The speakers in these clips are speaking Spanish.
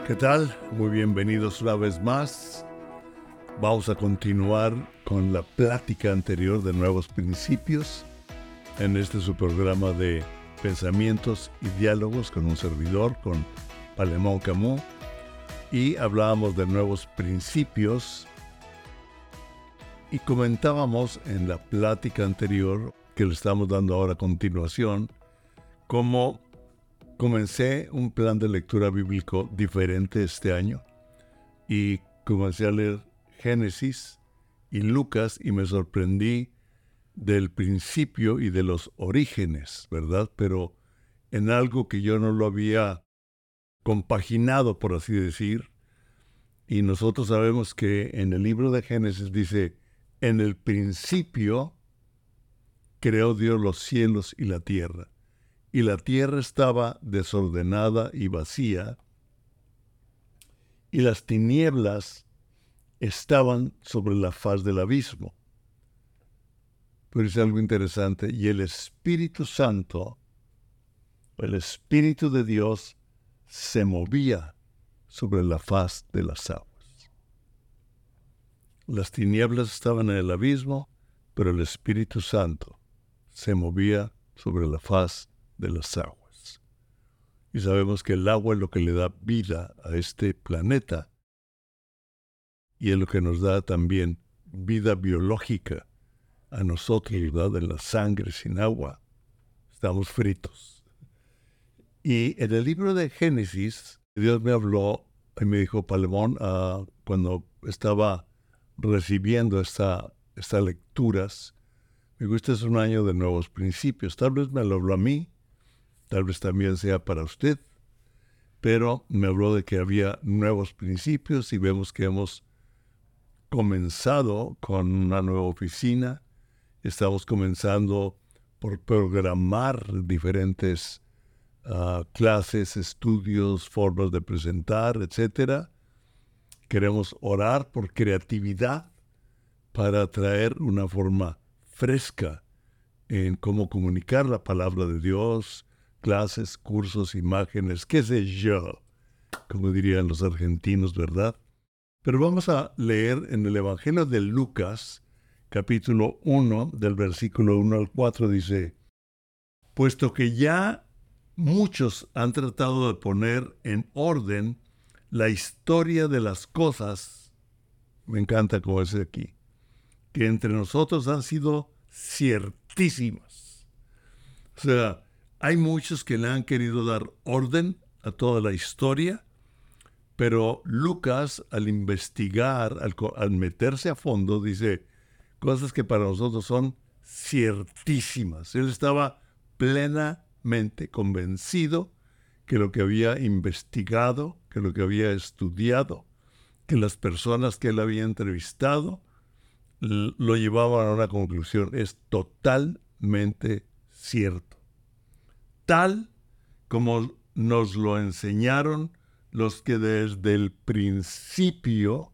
¿Qué tal? Muy bienvenidos una vez más. Vamos a continuar con la plática anterior de nuevos principios en este su programa de pensamientos y diálogos con un servidor, con Palemón Camus, y hablábamos de nuevos principios y comentábamos en la plática anterior, que le estamos dando ahora a continuación, cómo comencé un plan de lectura bíblico diferente este año y comencé a leer Génesis y Lucas y me sorprendí del principio y de los orígenes, ¿verdad? Pero en algo que yo no lo había compaginado, por así decir, y nosotros sabemos que en el libro de Génesis dice, en el principio creó Dios los cielos y la tierra. Y la tierra estaba desordenada y vacía, y las tinieblas estaban sobre la faz del abismo. Pero es algo interesante, y el Espíritu Santo, el Espíritu de Dios, se movía sobre la faz de las aguas. Las tinieblas estaban en el abismo, pero el Espíritu Santo se movía sobre la faz de las aguas. Y sabemos que el agua es lo que le da vida a este planeta y es lo que nos da también vida biológica a nosotros, ¿verdad? En la sangre sin agua estamos fritos. Y en el libro de Génesis, Dios me habló y me dijo, Palemón, cuando estaba recibiendo estas lecturas, me dijo, este es un año de nuevos principios. Tal vez me lo habló a mí, tal vez también sea para usted, pero me habló de que había nuevos principios y vemos que hemos comenzado con una nueva oficina. Estamos comenzando por programar diferentes clases, estudios, formas de presentar, etc. Queremos orar por creatividad para traer una forma fresca en cómo comunicar la palabra de Dios, clases, cursos, imágenes, qué sé yo, como dirían los argentinos, ¿verdad? Pero vamos a leer en el Evangelio de Lucas, capítulo 1, del versículo 1 al 4, dice, puesto que ya muchos han tratado de poner en orden la historia de las cosas, me encanta como es aquí, que entre nosotros han sido ciertísimas. O sea, hay muchos que le han querido dar orden a toda la historia, pero Lucas, al investigar, al meterse a fondo, dice cosas que para nosotros son ciertísimas. Él estaba plenamente convencido que lo que había investigado, que lo que había estudiado, que las personas que él había entrevistado lo llevaban a una conclusión. Es totalmente cierto. Tal como nos lo enseñaron los que desde el principio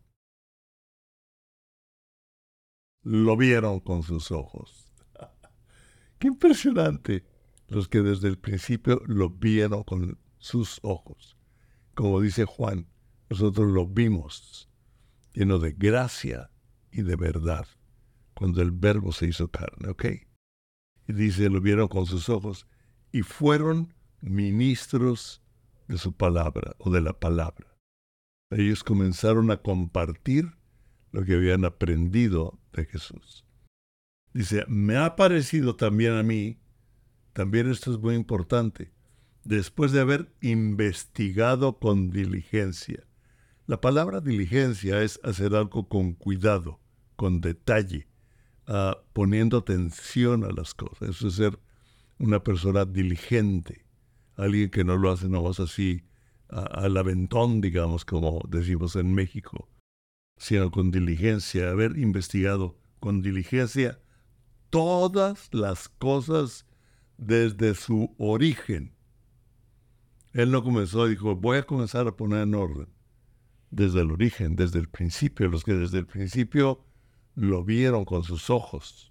lo vieron con sus ojos. ¡Qué impresionante! Los que desde el principio lo vieron con sus ojos. Como dice Juan, nosotros lo vimos lleno de gracia y de verdad, cuando el Verbo se hizo carne, ¿ok? Y dice, lo vieron con sus ojos y fueron ministros de su palabra o de la palabra. Ellos comenzaron a compartir lo que habían aprendido de Jesús. Dice, me ha parecido también a mí, también esto es muy importante, después de haber investigado con diligencia. La palabra diligencia es hacer algo con cuidado, con detalle, poniendo atención a las cosas. Eso es ser una persona diligente, alguien que no lo hace nomás así al aventón, digamos, como decimos en México, sino con diligencia, haber investigado con diligencia todas las cosas desde su origen. Él no comenzó y dijo, voy a comenzar a poner en orden. Desde el origen, desde el principio, los que desde el principio lo vieron con sus ojos.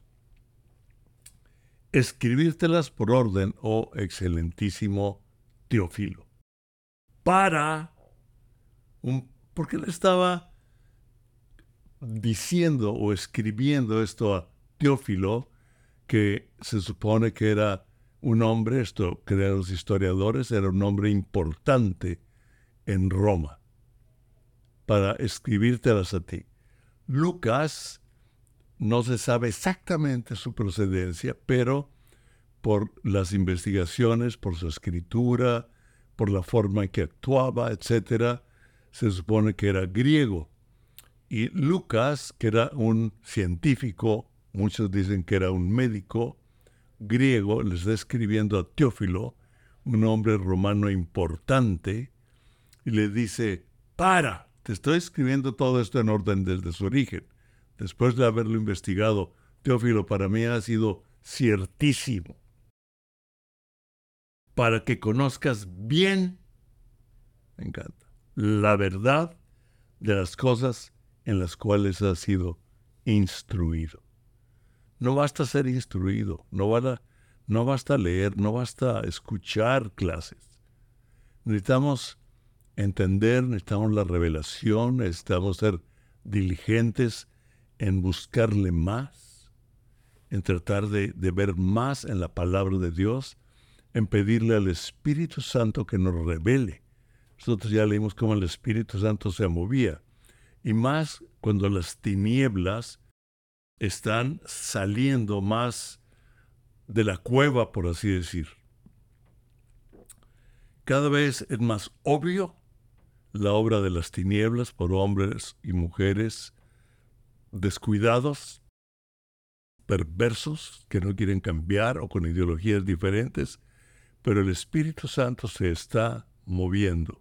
Escribírtelas por orden, oh excelentísimo Teófilo, para porque él estaba diciendo o escribiendo esto a Teófilo, que se supone que era un hombre, esto crean los historiadores, era un hombre importante en Roma, para escribírtelas a ti. Lucas no se sabe exactamente su procedencia, pero por las investigaciones, por su escritura, por la forma en que actuaba, etc., se supone que era griego. Y Lucas, que era un científico, muchos dicen que era un médico griego, le está escribiendo a Teófilo, un hombre romano importante, y le dice: para, te estoy escribiendo todo esto en orden desde su origen. Después de haberlo investigado, Teófilo, para mí ha sido ciertísimo, para que conozcas bien, me encanta, la verdad de las cosas en las cuales has sido instruido. No basta ser instruido, no basta leer, no basta escuchar clases. Necesitamos entender, necesitamos la revelación, necesitamos ser diligentes en buscarle más, en tratar de ver más en la palabra de Dios, en pedirle al Espíritu Santo que nos revele. Nosotros ya leímos cómo el Espíritu Santo se movía, y más cuando las tinieblas están saliendo más de la cueva, por así decir. Cada vez es más obvio la obra de las tinieblas por hombres y mujeres descuidados, perversos, que no quieren cambiar o con ideologías diferentes, pero el Espíritu Santo se está moviendo.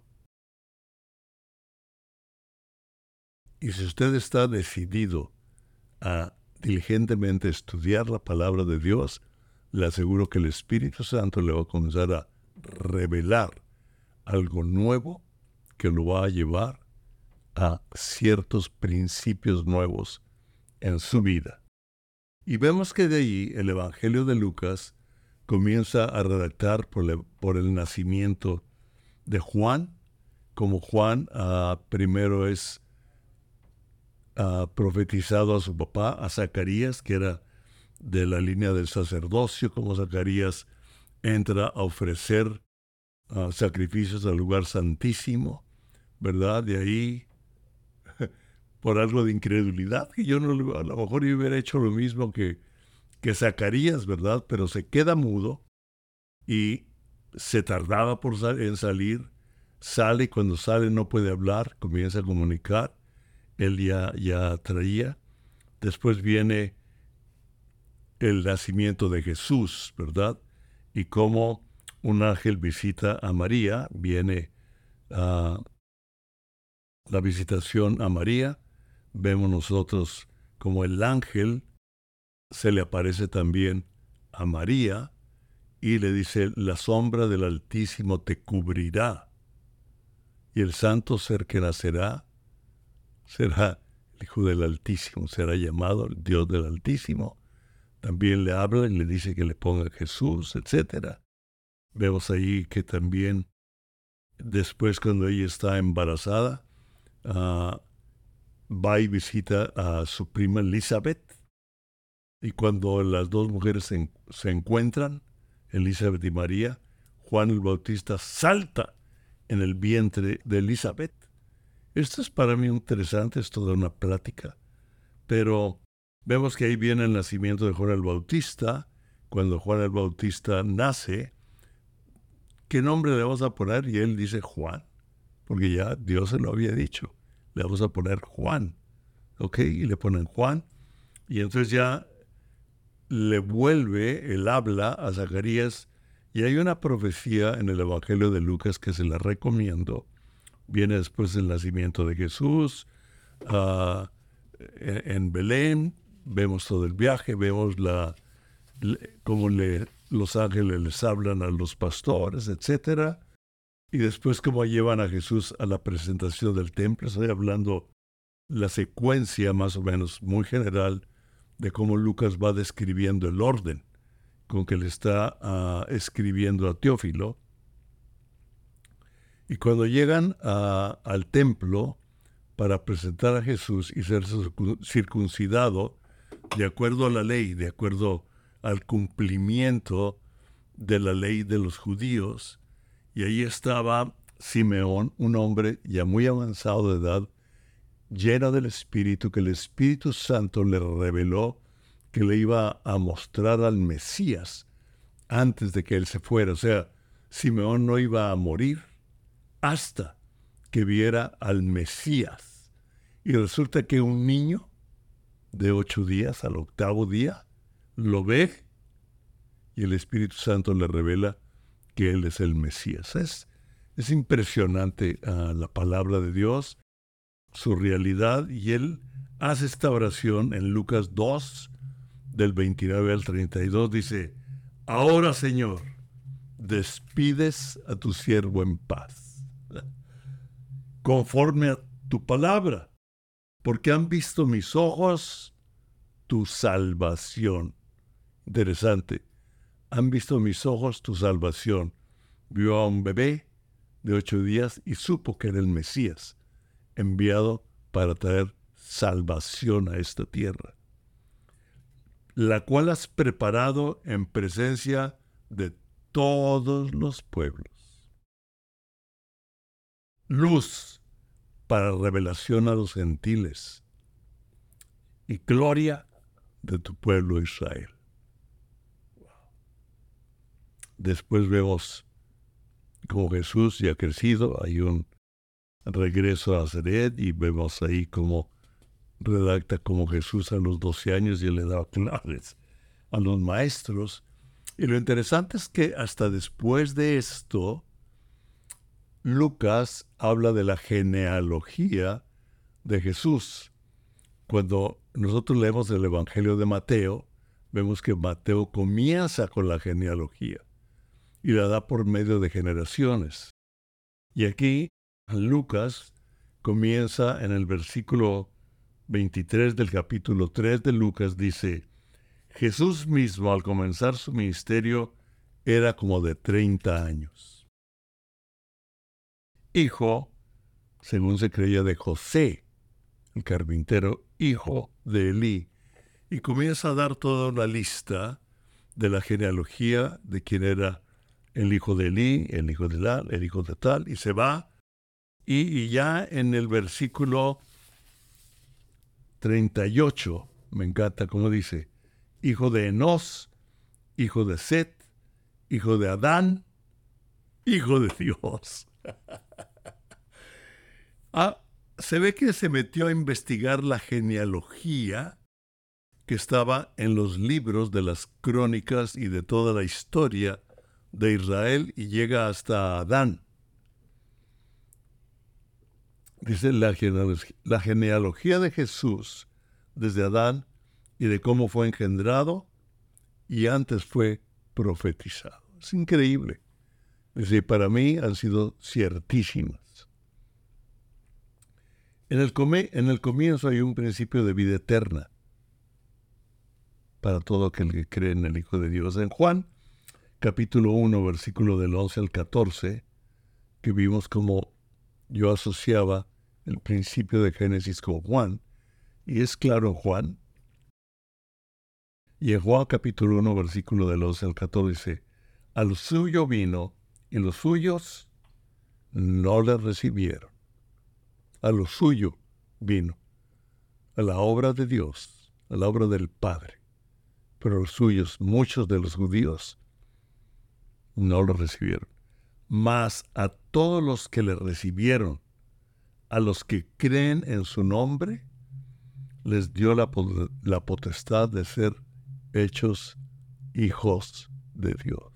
Y si usted está decidido a diligentemente estudiar la palabra de Dios, le aseguro que el Espíritu Santo le va a comenzar a revelar algo nuevo que lo va a llevar a ciertos principios nuevos en su vida. Y vemos que de allí el Evangelio de Lucas comienza a redactar por el nacimiento de Juan, como Juan primero es profetizado a su papá, a Zacarías, que era de la línea del sacerdocio, como Zacarías entra a ofrecer sacrificios al lugar santísimo, ¿verdad? De ahí, por algo de incredulidad, que yo no, a lo mejor yo hubiera hecho lo mismo que Zacarías, ¿verdad? Pero se queda mudo y se tardaba en salir, sale, y cuando sale no puede hablar, comienza a comunicar, él ya traía. Después viene el nacimiento de Jesús, ¿verdad? Y cómo un ángel visita a María, viene la visitación a María, vemos nosotros como el ángel se le aparece también a María y le dice: la sombra del Altísimo te cubrirá, y el santo ser que nacerá será el Hijo del Altísimo, será llamado el Dios del Altísimo. También le habla y le dice que le ponga Jesús, etc. Vemos ahí que también después, cuando ella está embarazada, va y visita a su prima Elizabeth. Y cuando las dos mujeres se encuentran, Elizabeth y María, Juan el Bautista salta en el vientre de Elizabeth. Esto es para mí interesante, es toda una plática. Pero vemos que ahí viene el nacimiento de Juan el Bautista. Cuando Juan el Bautista nace, ¿qué nombre le vamos a poner? Y él dice Juan, porque ya Dios se lo había dicho. Le vamos a poner Juan. ¿Ok? Y le ponen Juan. Y entonces ya le vuelve el habla a Zacarías. Y hay una profecía en el Evangelio de Lucas que se la recomiendo. Viene después del nacimiento de Jesús. En Belén, vemos todo el viaje, vemos cómo los ángeles les hablan a los pastores, etc. Y después cómo llevan a Jesús a la presentación del templo. Estoy hablando la secuencia más o menos muy general de cómo Lucas va describiendo el orden con que le está escribiendo a Teófilo. Y cuando llegan al templo para presentar a Jesús y ser circuncidado, de acuerdo a la ley, de acuerdo al cumplimiento de la ley de los judíos, y ahí estaba Simeón, un hombre ya muy avanzado de edad, lleno del Espíritu, que el Espíritu Santo le reveló que le iba a mostrar al Mesías antes de que él se fuera. O sea, Simeón no iba a morir hasta que viera al Mesías. Y resulta que un niño de 8 días, al 8º día, lo ve y el Espíritu Santo le revela que él es el Mesías. Es impresionante la palabra de Dios, su realidad, y él hace esta oración en Lucas 2, del 29 al 32, dice: ahora, Señor, despides a tu siervo en paz, conforme a tu palabra, porque han visto mis ojos tu salvación. Interesante. Han visto mis ojos tu salvación. Vio a un bebé de 8 días y supo que era el Mesías, enviado para traer salvación a esta tierra, la cual has preparado en presencia de todos los pueblos. Luz para revelación a los gentiles y gloria de tu pueblo Israel. Después vemos cómo Jesús ya ha crecido, hay un regreso a Nazaret y vemos ahí cómo redacta como Jesús a los 12 años y le daba clases a los maestros. Y lo interesante es que hasta después de esto, Lucas habla de la genealogía de Jesús. Cuando nosotros leemos el Evangelio de Mateo, vemos que Mateo comienza con la genealogía y la da por medio de generaciones. Y aquí Lucas comienza en el versículo 23 del capítulo 3 de Lucas, dice: Jesús mismo, al comenzar su ministerio, era como de 30 años. Hijo, según se creía, de José, el carpintero, hijo de Elí. Y comienza a dar toda una lista de la genealogía de quién era el hijo de Elí, el hijo de tal, el hijo de tal, y se va. Y ya en el versículo 38, me encanta cómo dice: hijo de Enós, hijo de Set, hijo de Adán, hijo de Dios. Se ve que se metió a investigar la genealogía que estaba en los libros de las crónicas y de toda la historia de Israel y llega hasta Adán. Dice la genealogía de Jesús desde Adán y de cómo fue engendrado y antes fue profetizado. Es increíble. Dice, para mí han sido ciertísimas. En el comienzo hay un principio de vida eterna para todo aquel que cree en el Hijo de Dios. En Juan, capítulo 1, versículo del 11 al 14, que vimos como yo asociaba el principio de Génesis con Juan, y es claro en Juan. Y en Juan capítulo 1, versículo del 11 al 14 dice: a lo suyo vino, y los suyos no le recibieron. A lo suyo vino, a la obra de Dios, a la obra del Padre. Pero los suyos, muchos de los judíos, no lo recibieron. Mas a todos los que le recibieron, a los que creen en su nombre, les dio la potestad de ser hechos hijos de Dios.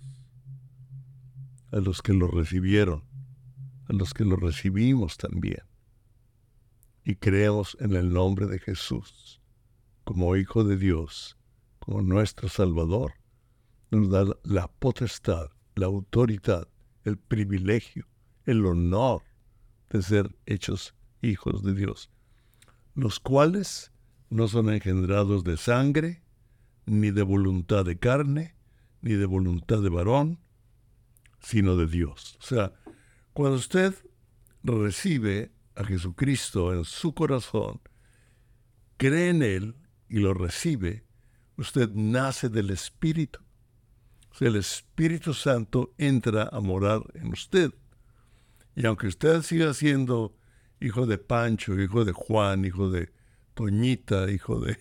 A los que lo recibieron, a los que lo recibimos también, y creemos en el nombre de Jesús como Hijo de Dios, como nuestro Salvador, nos da la potestad, la autoridad, el privilegio, el honor de ser hechos hijos de Dios, los cuales no son engendrados de sangre, ni de voluntad de carne, ni de voluntad de varón, sino de Dios. O sea, Cuando usted recibe a Jesucristo en su corazón, cree en Él y lo recibe, usted nace del Espíritu. O sea, el Espíritu Santo entra a morar en usted. Y aunque usted siga siendo hijo de Pancho, hijo de Juan, hijo de Toñita, hijo de,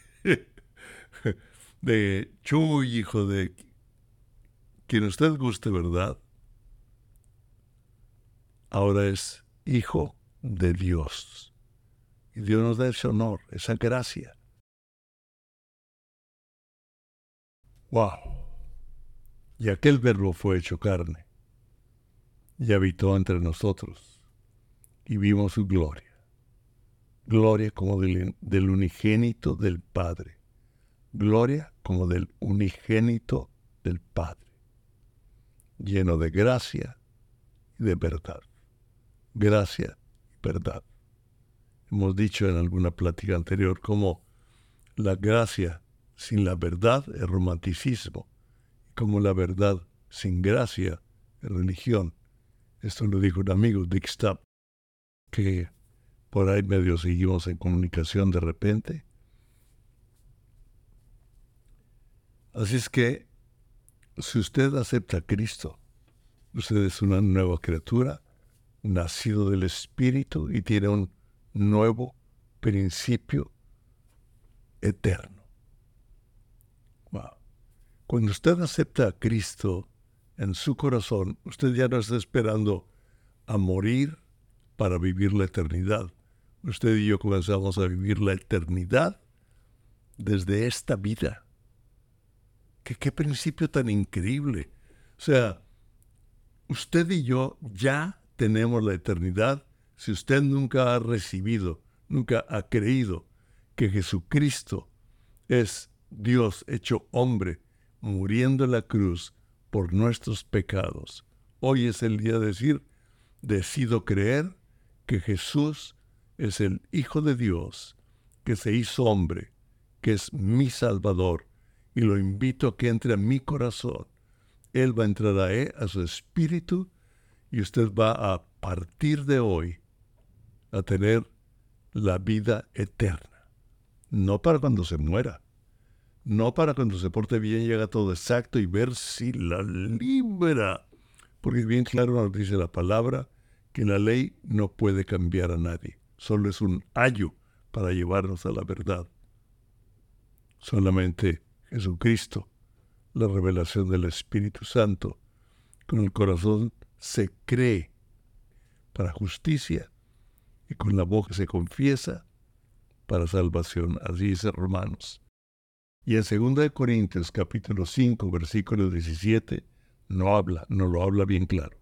de Chuy, hijo de quien usted guste, ¿verdad? Ahora es hijo de Dios. Y Dios nos da ese honor, esa gracia. ¡Wow! Y aquel verbo fue hecho carne y habitó entre nosotros y vimos su gloria. Gloria como del unigénito del Padre. Gloria como del unigénito del Padre. Lleno de gracia y de verdad. Gracia y verdad. Hemos dicho en alguna plática anterior cómo la gracia sin la verdad es romanticismo, y como la verdad sin gracia es religión. Esto lo dijo un amigo, Dick Stubb, que por ahí medio seguimos en comunicación de repente. Así es que, si usted acepta a Cristo, usted es una nueva criatura, nacido del Espíritu y tiene un nuevo principio eterno. Wow. Cuando usted acepta a Cristo en su corazón, usted ya no está esperando a morir para vivir la eternidad. Usted y yo comenzamos a vivir la eternidad desde esta vida. ¿Qué principio tan increíble? O sea, usted y yo ya tenemos la eternidad si usted nunca ha recibido, nunca ha creído que Jesucristo es Dios hecho hombre, muriendo en la cruz por nuestros pecados. Hoy es el día de decir, decido creer que Jesús es el Hijo de Dios, que se hizo hombre, que es mi Salvador, y lo invito a que entre a mi corazón. Él va a entrar a su espíritu, y usted va a partir de hoy a tener la vida eterna. No para cuando se muera, no para cuando se porte bien y haga todo exacto y ver si la libra. Porque bien claro nos dice la palabra que la ley no puede cambiar a nadie. Solo es un ayo para llevarnos a la verdad. Solamente Jesucristo, la revelación del Espíritu Santo, con el corazón se cree para justicia y con la boca se confiesa para salvación. Así dice Romanos. Y en 2 Corintios capítulo 5, versículo 17, no lo habla bien claro.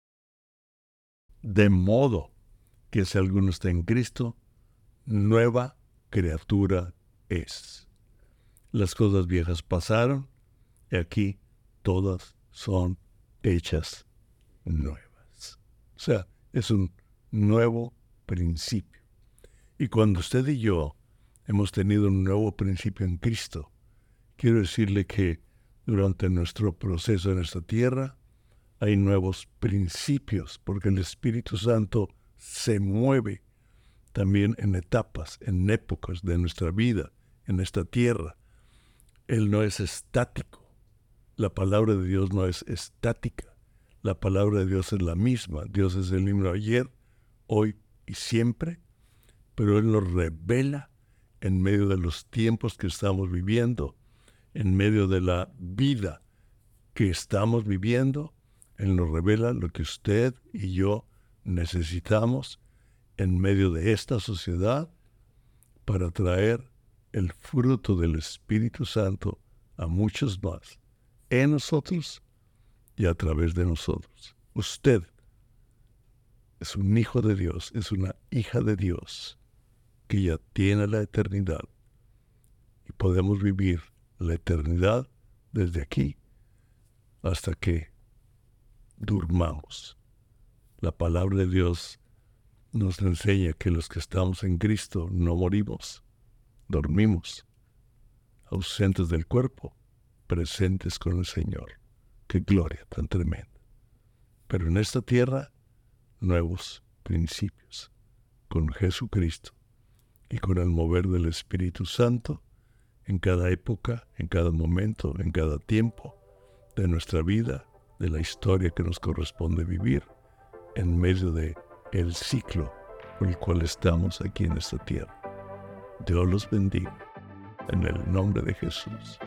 De modo que si alguno está en Cristo, nueva criatura es. Las cosas viejas pasaron, y aquí todas son hechas nuevas. O sea, es un nuevo principio. Y cuando usted y yo hemos tenido un nuevo principio en Cristo, quiero decirle que durante nuestro proceso en esta tierra hay nuevos principios, porque el Espíritu Santo se mueve también en etapas, en épocas de nuestra vida, en esta tierra. Él no es estático. La palabra de Dios no es estática. La palabra de Dios es la misma. Dios es el mismo ayer, hoy y siempre, pero Él nos revela en medio de los tiempos que estamos viviendo, en medio de la vida que estamos viviendo. Él nos revela lo que usted y yo necesitamos en medio de esta sociedad para traer el fruto del Espíritu Santo a muchos más, en nosotros y a través de nosotros. Usted es un hijo de Dios, es una hija de Dios que ya tiene la eternidad y podemos vivir la eternidad desde aquí hasta que durmamos. La palabra de Dios nos enseña que los que estamos en Cristo no morimos, dormimos, ausentes del cuerpo, presentes con el Señor. ¡Qué gloria tan tremenda! Pero en esta tierra nuevos principios. Con Jesucristo y con el mover del Espíritu Santo en cada época, en cada momento, en cada tiempo de nuestra vida, de la historia que nos corresponde vivir, en medio de el ciclo por el cual estamos aquí en esta tierra. Dios los bendiga, en el nombre de Jesús.